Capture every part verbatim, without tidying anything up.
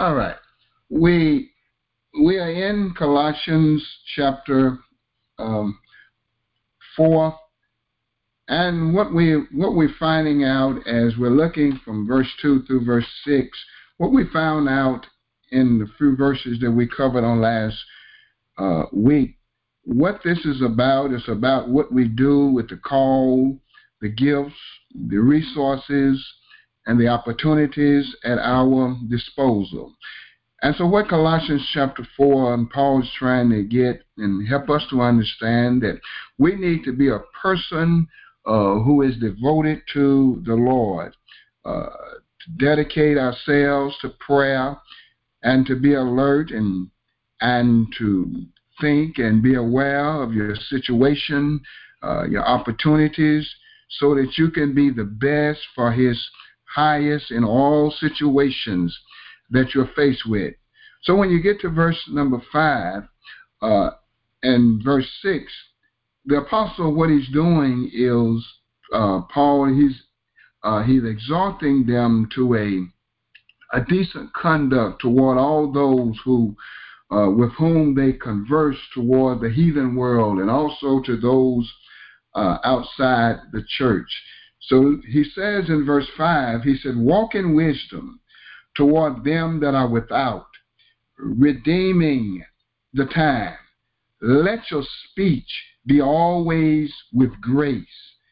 All right. We we are in Colossians chapter um, four, and what we what we're finding out as we're looking from verse two through verse six, what we found out in the few verses that we covered on last uh, week, what this is about is about what we do with the call, the gifts, the resources, and the opportunities at our disposal. And so what Colossians chapter four and Paul is trying to get and help us to understand that we need to be a person uh, who is devoted to the Lord, uh, to dedicate ourselves to prayer and to be alert and and to think and be aware of your situation, uh, your opportunities, so that you can be the best for his highest in all situations that you're faced with. So when you get to verse number five uh, and verse six, the apostle, what he's doing is uh, Paul, he's uh, he's exhorting them to a a decent conduct toward all those who uh, with whom they converse toward the heathen world, and also to those uh, outside the church. So he says in verse five, he said, "Walk in wisdom toward them that are without, redeeming the time. Let your speech be always with grace,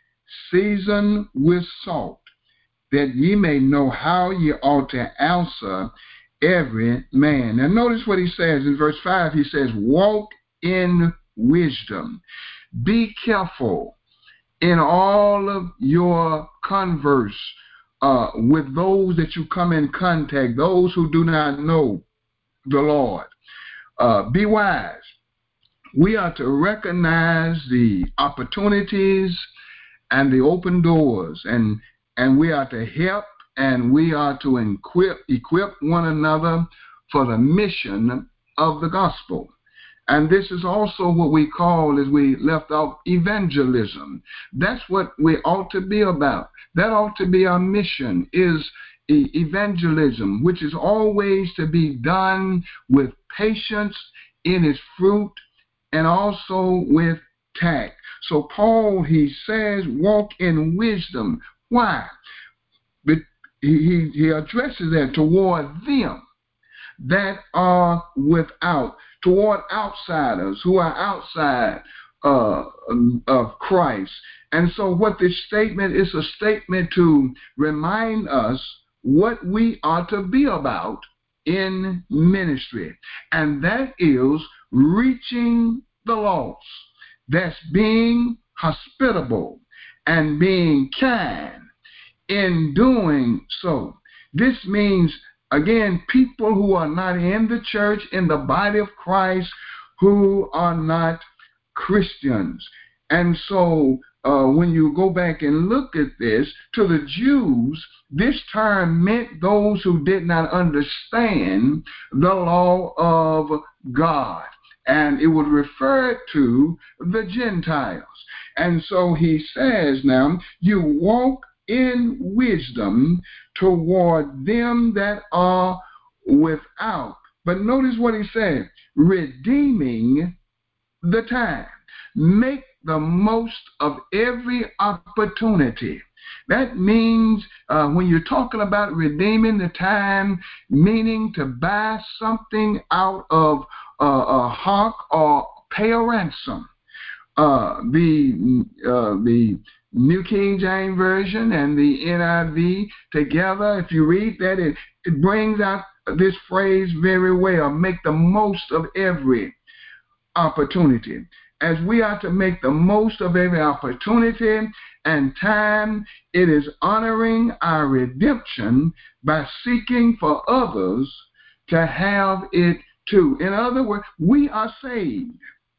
seasoned with salt, that ye may know how ye ought to answer every man." Now notice what he says in verse five. He says, "Walk in wisdom." Be careful in all of your converse uh, with those that you come in contact, those who do not know the Lord. Uh, be wise. We are to recognize the opportunities and the open doors, and and we are to help, and we are to equip equip one another for the mission of the gospel. And this is also what we call, as we left off, evangelism. That's what we ought to be about. That ought to be our mission, is evangelism, which is always to be done with patience in its fruit and also with tact. So Paul, he says, walk in wisdom. Why? But he, he addresses that toward them that are without, toward outsiders who are outside uh, of Christ. And so what this statement is, a statement to remind us what we are to be about in ministry, and that is reaching the lost. That's being hospitable and being kind in doing so. This means, again, people who are not in the church, in the body of Christ, who are not Christians. And so uh, when you go back and look at this, to the Jews, this term meant those who did not understand the law of God. And it would refer to the Gentiles. And so he says now, you walk in wisdom toward them that are without. But notice what he said, redeeming the time. Make the most of every opportunity. That means uh, when you're talking about redeeming the time, meaning to buy something out of uh, a hawk or pay a ransom. Uh, the uh, the New King James Version and the N I V together, if you read that, it, it brings out this phrase very well, make the most of every opportunity. As we are to make the most of every opportunity and time, it is honoring our redemption by seeking for others to have it too. In other words, we are saved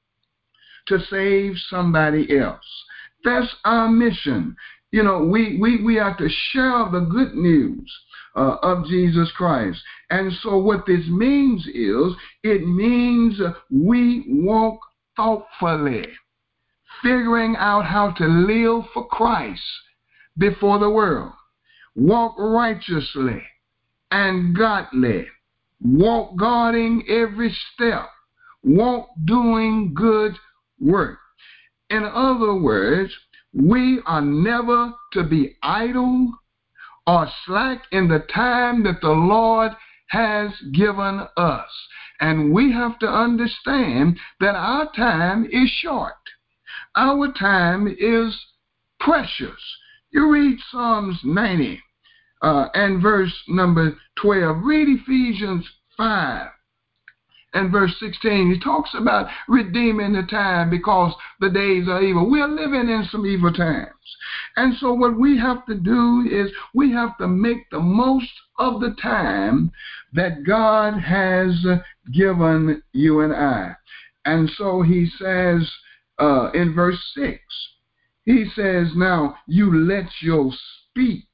to save somebody else. That's our mission. You know, we, we, we are to share the good news uh, of Jesus Christ. And so what this means is, it means we walk thoughtfully, figuring out how to live for Christ before the world. Walk righteously and godly walk guarding every step, walk doing good work. In other words, we are never to be idle or slack in the time that the Lord has given us. And we have to understand that our time is short. Our time is precious. You read Psalms ninety uh, and verse number twelve. Read Ephesians five and verse sixteen. He talks about redeeming the time because the days are evil. We're living in some evil times. And so what we have to do is we have to make the most of the time that God has given you and I. And so he says uh, in verse six, he says, now you let your speech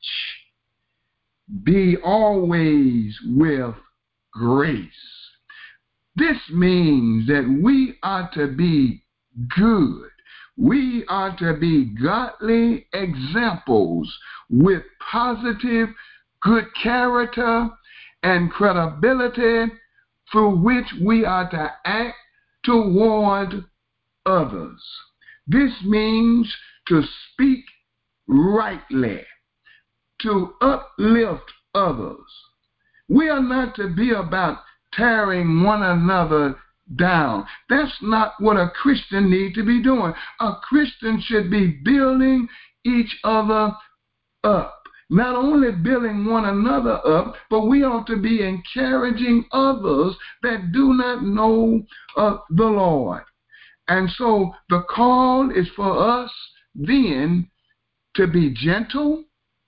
be always with grace. This means that we are to be good. We are to be godly examples with positive, good character and credibility through which we are to act toward others. This means to speak rightly, to uplift others. We are not to be about tearing one another down. That's not what a Christian needs to be doing. A Christian should be building each other up. Not only building one another up, but we ought to be encouraging others that do not know uh, the Lord. And so the call is for us then to be gentle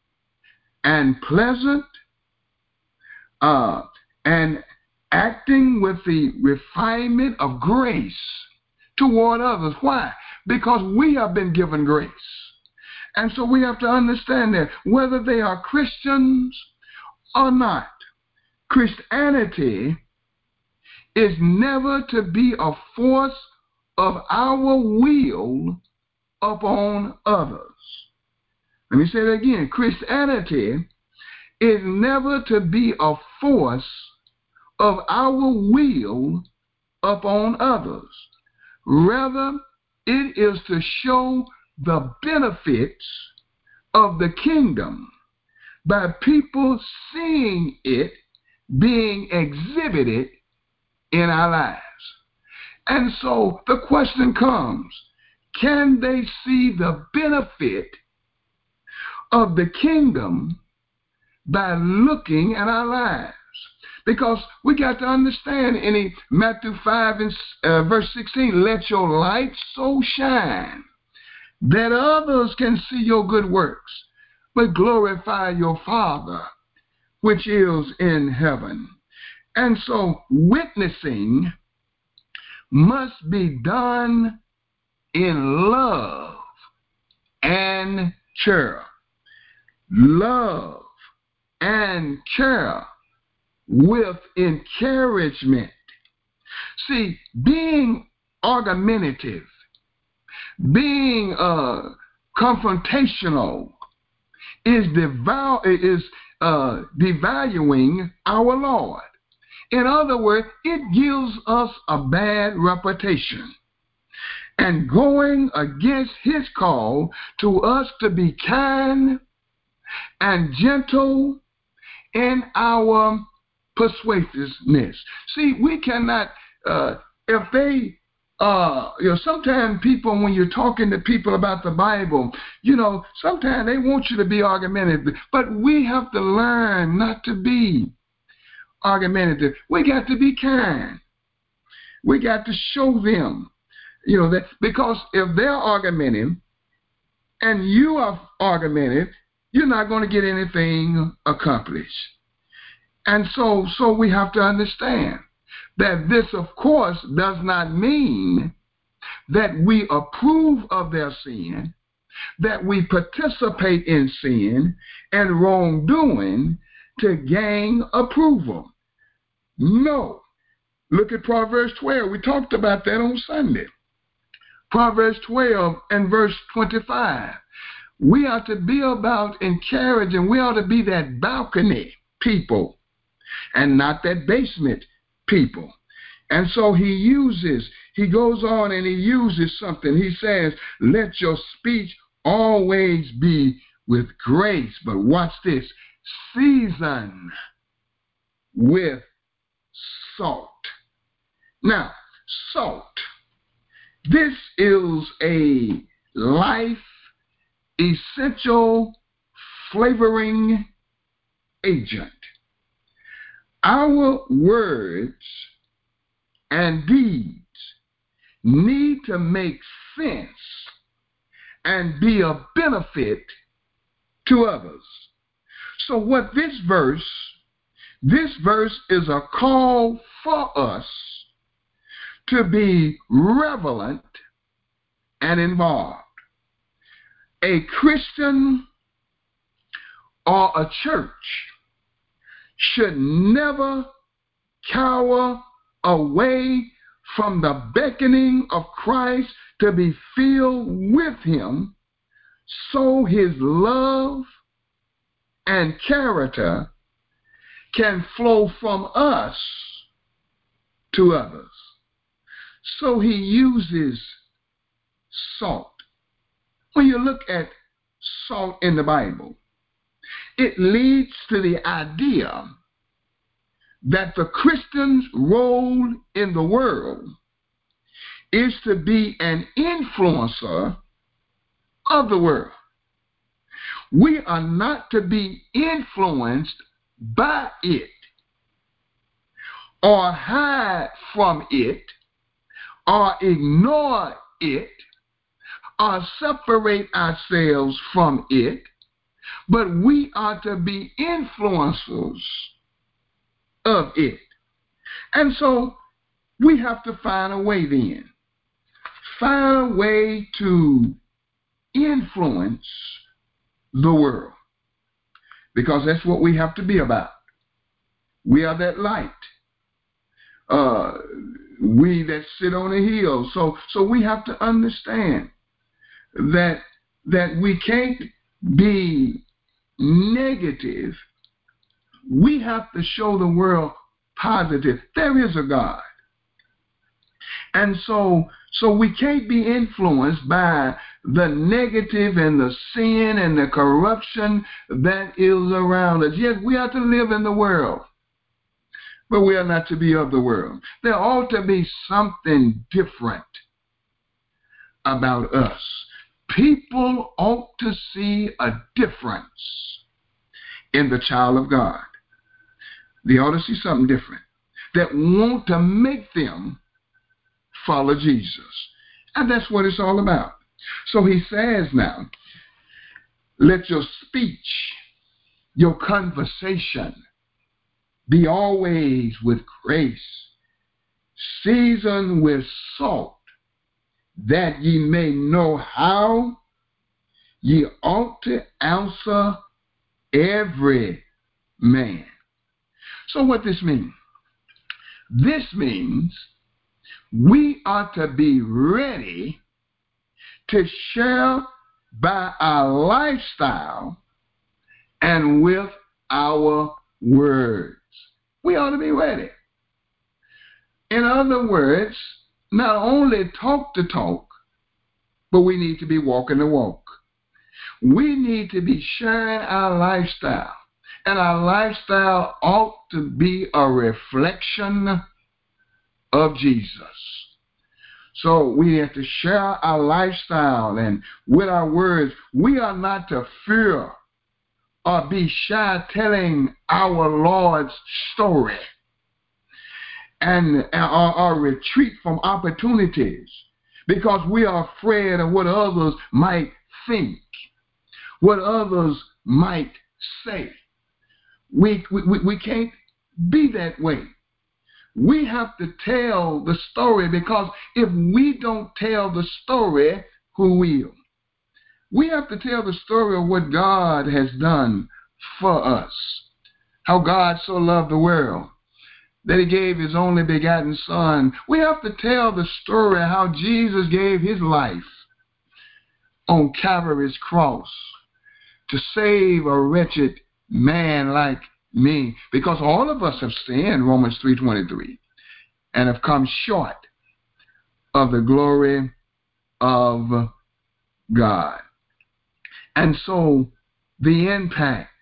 and pleasant uh, and acting with the refinement of grace toward others. Why? Because we have been given grace. And so we have to understand that whether they are Christians or not, Christianity is never to be a force of our will upon others. Let me say that again. Christianity is never to be a force of our will upon others. Rather, it is to show the benefits of the kingdom by people seeing it being exhibited in our lives. And so the question comes, can they see the benefit of the kingdom by looking at our lives? Because we got to understand in Matthew five and uh, verse sixteen, let your light so shine that others can see your good works, but glorify your Father which is in heaven. And so witnessing must be done in love and care. Love and care with encouragement. See, being argumentative, being uh, confrontational is, devour, is uh, devaluing our Lord. In other words, it gives us a bad reputation and going against his call to us to be kind and gentle in our persuasiveness. See, we cannot, uh, if they, uh, you know, sometimes people, when you're talking to people about the Bible, you know, sometimes they want you to be argumentative, but we have to learn not to be argumentative. We got to be kind. We got to show them, you know, that because if they're argumentative and you are argumentative, you're not going to get anything accomplished. And so, so we have to understand that this, of course, does not mean that we approve of their sin, that we participate in sin and wrongdoing to gain approval. No. Look at Proverbs twelve. We talked about that on Sunday. Proverbs twelve and verse twenty-five. We are to be about encouraging. We ought to be that balcony people and not that basement people. And so he uses, he goes on and he uses something. He says, let your speech always be with grace. But watch this, season with salt. Now, salt. This is a life essential flavoring agent. Our words and deeds need to make sense and be a benefit to others. So what this verse, this verse is a call for us to be relevant and involved. A Christian or a church should never cower away from the beckoning of Christ to be filled with him, so his love and character can flow from us to others. So he uses salt. When you look at salt in the Bible, it leads to the idea that the Christian's role in the world is to be an influencer of the world. We are not to be influenced by it or hide from it or ignore it or separate ourselves from it, but we are to be influencers of it. And so we have to find a way then. Find a way to influence the world, because that's what we have to be about. We are that light. Uh, we that sit on a hill. So, so we have to understand that that we can't be negative. We have to show the world positive. There is a God. And so, so we can't be influenced by the negative and the sin and the corruption that is around us. Yes, we are to live in the world, but we are not to be of the world. There ought to be something different about us. People ought to see a difference in the child of God. They ought to see something different that want to make them follow Jesus. And that's what it's all about. So he says now, let your speech, your conversation be always with grace, seasoned with salt, that ye may know how ye ought to answer every man. So what this means? This means we are to be ready to share by our lifestyle and with our words. We ought to be ready. In other words, not only talk the talk, but we need to be walking the walk. We need to be sharing our lifestyle. And our lifestyle ought to be a reflection of Jesus. So we have to share our lifestyle, and with our words, we are not to fear or be shy telling our Lord's story and or, or retreat from opportunities because we are afraid of what others might think, what others might say. We, we, we can't be that way. We have to tell the story, because if we don't tell the story, who will? We have to tell the story of what God has done for us. How God so loved the world that he gave his only begotten son. We have to tell the story how Jesus gave his life on Calvary's cross to save a wretched man like mean? Because all of us have sinned, Romans three twenty-three, and have come short of the glory of God. And so the impact,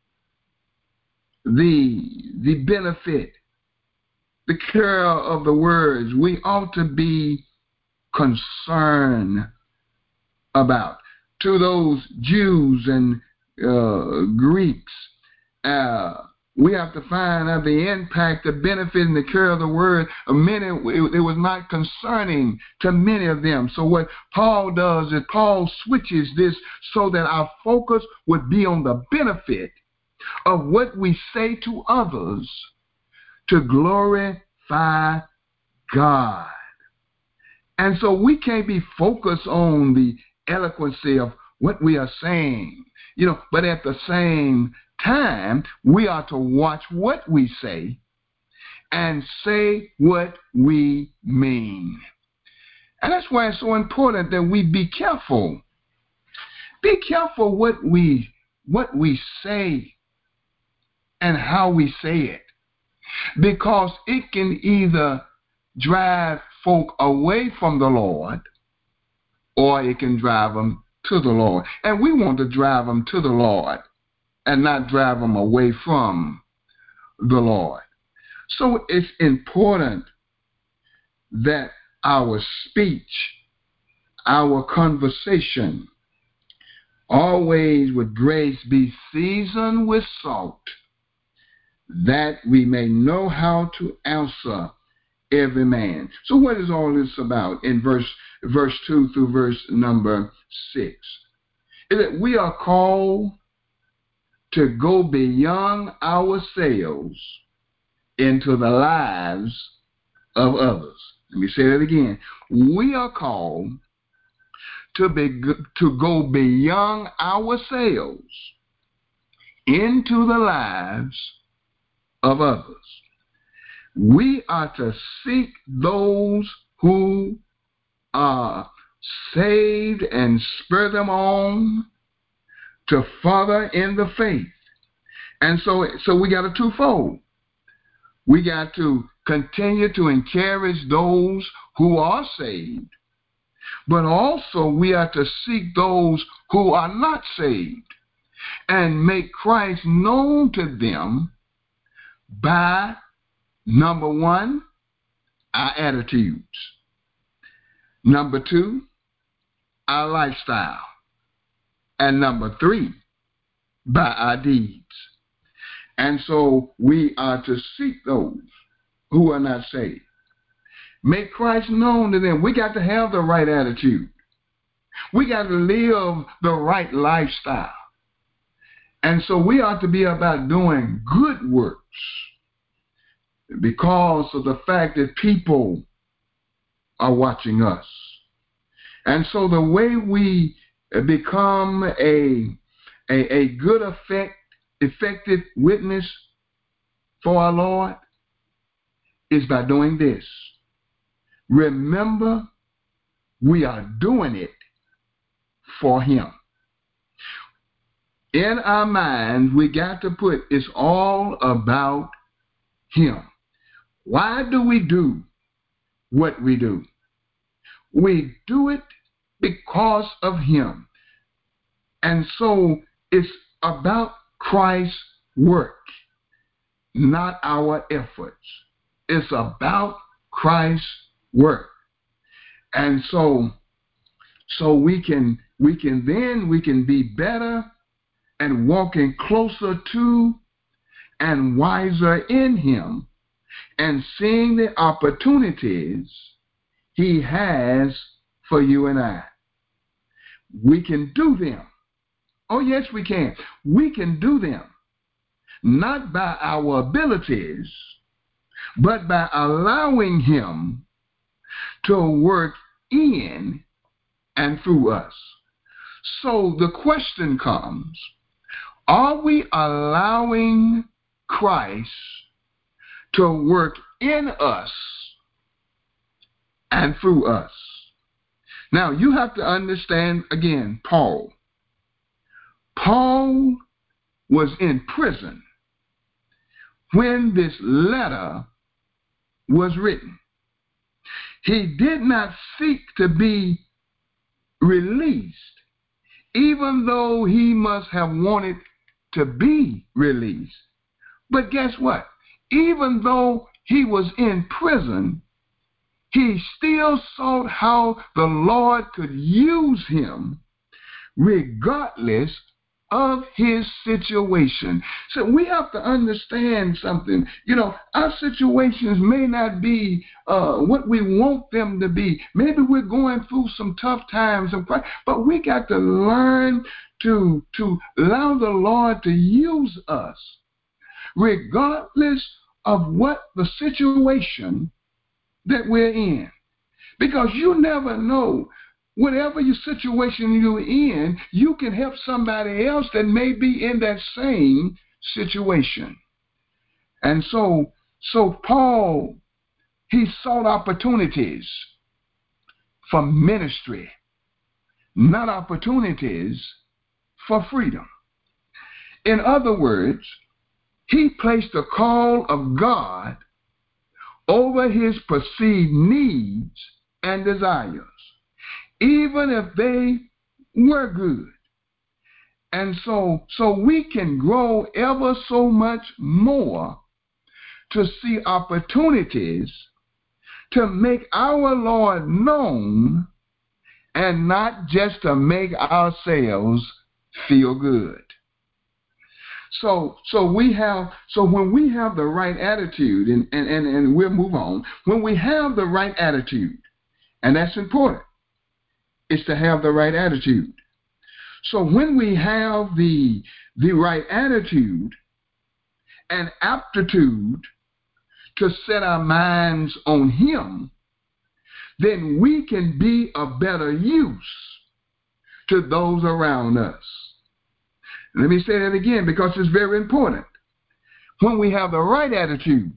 the, the benefit, the care of the words, we ought to be concerned about. To those Jews and uh, Greeks, uh, we have to find out the impact, the benefit, and the care of the word. Many, it, it was not concerning to many of them. So what Paul does is Paul switches this so that our focus would be on the benefit of what we say to others to glorify God. And so we can't be focused on the eloquency of what we are saying, you know, but at the same time, we are to watch what we say and say what we mean. And that's why it's so important that we be careful. Be careful what we what we say and how we say it, because it can either drive folk away from the Lord, or it can drive them to the Lord. And we want to drive them to the Lord and not drive them away from the Lord. So it's important that our speech, our conversation, always with grace be seasoned with salt, that we may know how to answer every man. So what is all this about in verse verse two through verse number six? Is that we are called to go beyond ourselves into the lives of others. Let me say that again. We are called to be to go beyond ourselves into the lives of others. We are to seek those who are saved and spur them on to further in the faith. And so, so we got a twofold. We got to continue to encourage those who are saved, but also we are to seek those who are not saved and make Christ known to them by, number one, our attitudes. Number two, our lifestyle. And number three, by our deeds. And so we are to seek those who are not saved. Make Christ known to them. We got to have the right attitude. We got to live the right lifestyle. And so we ought to be about doing good works because of the fact that people are watching us. And so the way we become a, a, a good effect, effective witness for our Lord is by doing this. Remember, we are doing it for Him. In our minds, we got to put it's all about Him. Why do we do what we do? We do it because of Him. And so it's about Christ's work, not our efforts. It's about Christ's work. And so so we can we can then we can be better and walking closer to and wiser in Him and seeing the opportunities He has for you and I. We can do them. Oh, yes, we can. We can do them, not by our abilities, but by allowing Him to work in and through us. So the question comes, are we allowing Christ to work in us and through us? Now, you have to understand, again, Paul. Paul was in prison when this letter was written. He did not seek to be released, even though he must have wanted to be released. But guess what? Even though he was in prison, he still sought how the Lord could use him regardless of his situation. So we have to understand something. You know, our situations may not be uh, what we want them to be. Maybe we're going through some tough times, but we got to learn to, to allow the Lord to use us regardless of what the situation that we're in. Because you never know. Whatever your situation you're in, you can help somebody else that may be in that same situation. And so, so Paul, he sought opportunities for ministry, not opportunities for freedom. In other words, he placed the call of God over his perceived needs and desires, even if they were good. And so, so we can grow ever so much more to see opportunities to make our Lord known and not just to make ourselves feel good. So, so we have, so when we have the right attitude, and, and, and, and we'll move on, when we have the right attitude, and that's important, is to have the right attitude. So when we have the, the right attitude and aptitude to set our minds on him, then we can be a better use to those around us. Let me say that again because it's very important. When we have the right attitude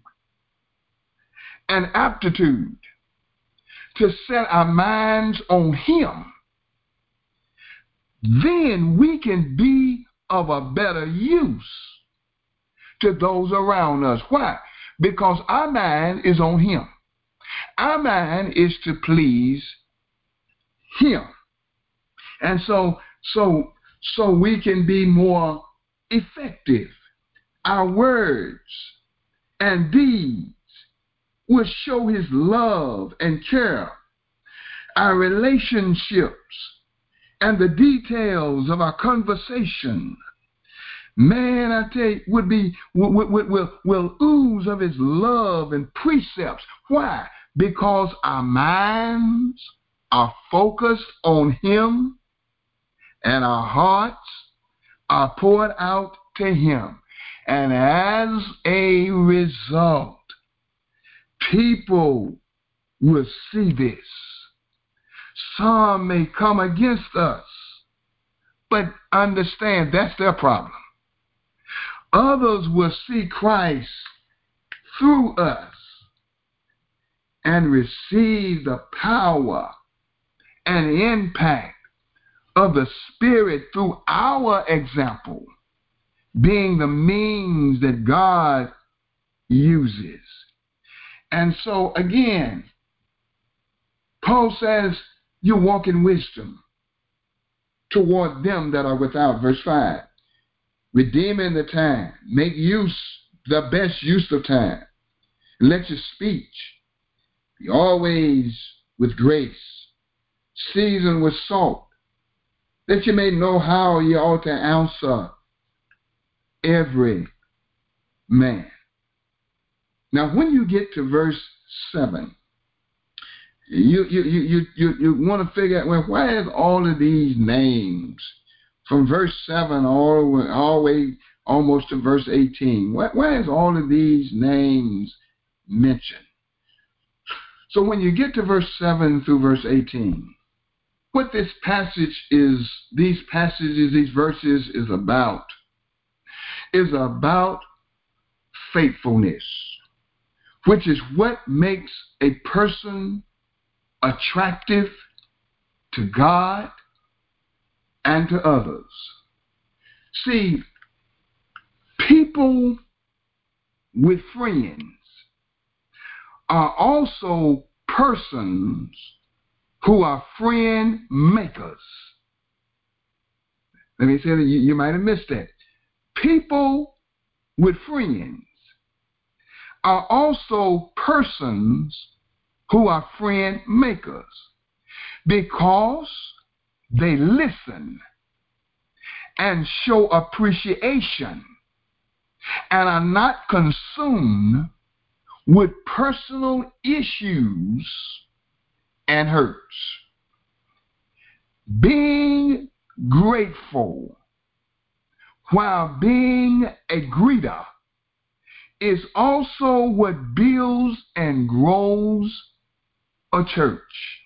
and aptitude to set our minds on him, then we can be of a better use to those around us. Why? Because our mind is on him. Our mind is to please him. And so, so, so we can be more effective. Our words and deeds will show his love and care. Our relationships and the details of our conversation, man, I tell you, would be will, will, will, will ooze of his love and precepts. Why? Because our minds are focused on him and our hearts are poured out to him. And as a result, people will see this. Some may come against us, but understand that's their problem. Others will see Christ through us and receive the power and impact of the Spirit through our example, being the means that God uses. And so again, Paul says, you walk in wisdom toward them that are without. Verse five, redeeming the time, make use, the best use of time. And let your speech be always with grace, seasoned with salt, that you may know how you ought to answer every man. Now, when you get to verse seven, you you you you you, you want to figure out, well, why is all of these names from verse seven all the way, all the way almost to verse eighteen? Why, why is all of these names mentioned? So when you get to verse seven through verse eighteen, what this passage is, these passages, these verses is about, is about faithfulness, which is what makes a person attractive to God and to others. See, people with friends are also persons who are friend makers. Let me say that you, you might have missed that. People with friends are also persons who are friend makers because they listen and show appreciation and are not consumed with personal issues and hurts. Being grateful while being a greeter is also what builds and grows a church.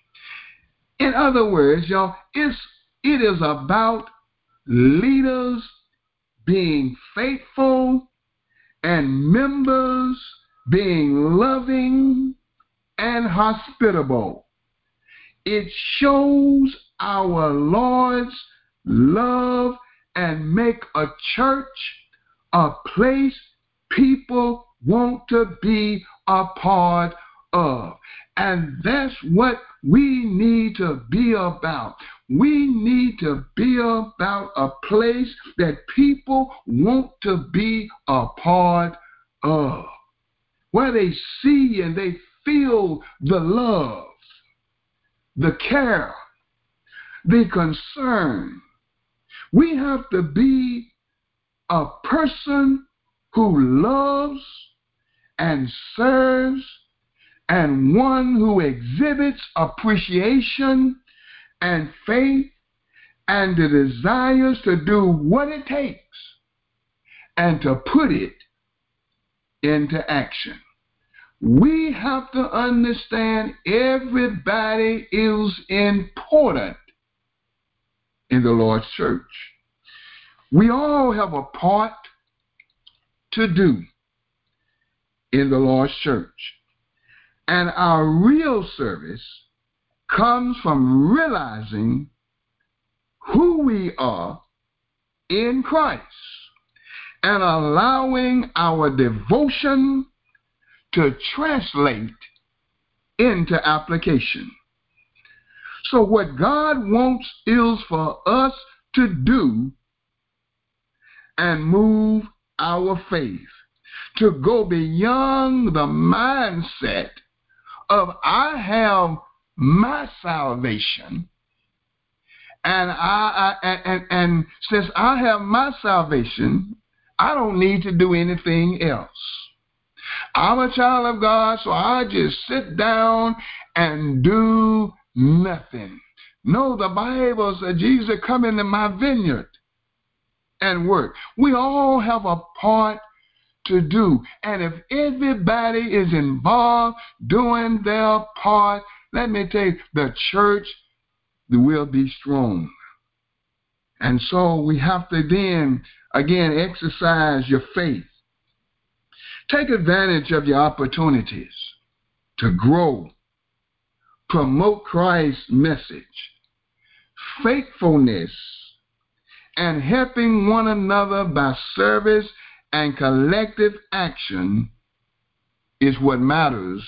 In other words, y'all, it's, it is about leaders being faithful and members being loving and hospitable. It shows our Lord's love and make a church a place people want to be a part of. And that's what we need to be about. We need to be about a place that people want to be a part of, where they see and they feel the love, the care, the concern. We have to be a person who loves and serves, and one who exhibits appreciation and faith and the desires to do what it takes and to put it into action. We have to understand everybody is important in the Lord's church. We all have a part to do in the Lord's church. And our real service comes from realizing who we are in Christ and allowing our devotion to translate into application. So what God wants is for us to do and move our faith, to go beyond the mindset of I have my salvation, and I, I and, and and since I have my salvation, I don't need to do anything else. I'm a child of God, so I just sit down and do nothing. No, the Bible said, Jesus, come into my vineyard and work. We all have a part to do. And if everybody is involved doing their part, let me tell you, the church will be strong. And so we have to then, again, exercise your faith. Take advantage of your opportunities to grow, promote Christ's message, faithfulness, and helping one another by service and collective action is what matters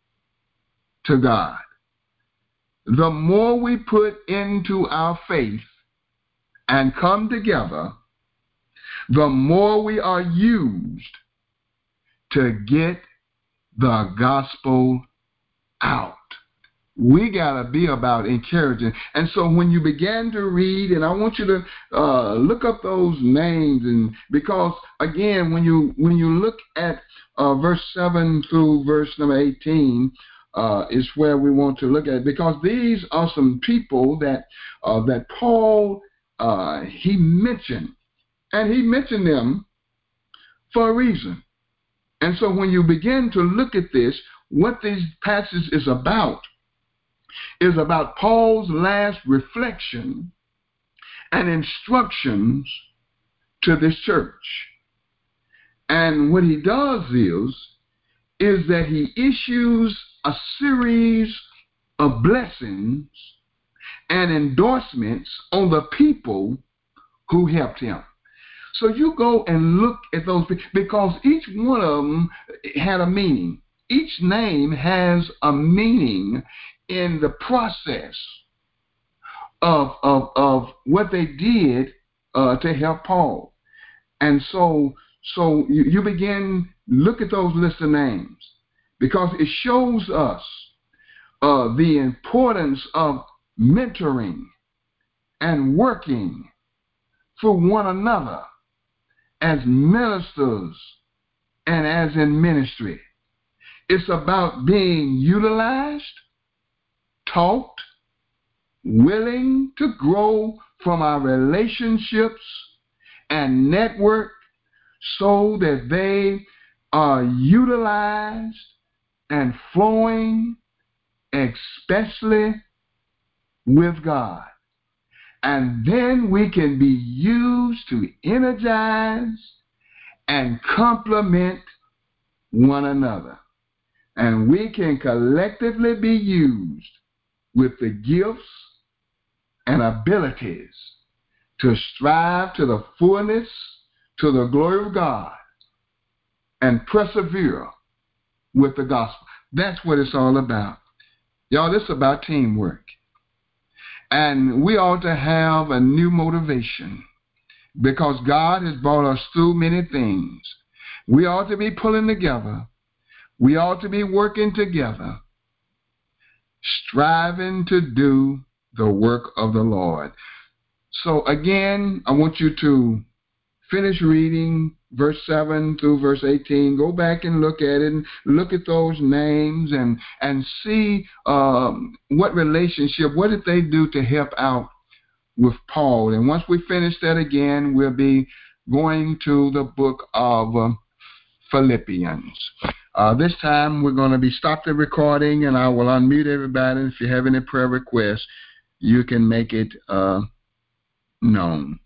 to God. The more we put into our faith and come together, the more we are used to get the gospel out. We got to be about encouraging. And so when you begin to read, and I want you to uh, look up those names, and because, again, when you when you look at uh, verse seven through verse number eighteen, uh, is where we want to look at it, because these are some people that uh, that Paul, uh, he mentioned, and he mentioned them for a reason. And so when you begin to look at this, what this passage is about is about Paul's last reflection and instructions to this church. And what he does is, is that he issues a series of blessings and endorsements on the people who helped him. So you go and look at those, because each one of them had a meaning. Each name has a meaning in the process of, of, of what they did uh, to help Paul. And so, so you, you begin, look at those list of names, because it shows us uh, the importance of mentoring and working for one another as ministers and as in ministry. It's about being utilized, taught, willing to grow from our relationships and network so that they are utilized and flowing, especially with God. And then we can be used to energize and complement one another. And we can collectively be used with the gifts and abilities to strive to the fullness, to the glory of God, and persevere with the gospel. That's what it's all about. Y'all, this is about teamwork. And we ought to have a new motivation, because God has brought us through many things. We ought to be pulling together. We ought to be working together, striving to do the work of the Lord. So again, I want you to finish reading verse seven through verse eighteen. Go back and look at it, and look at those names, and, and see um, what relationship, what did they do to help out with Paul. And once we finish that again, we'll be going to the book of uh, Philippians. Uh, this time we're going to be stop the recording, and I will unmute everybody. If you have any prayer requests, you can make it uh, known.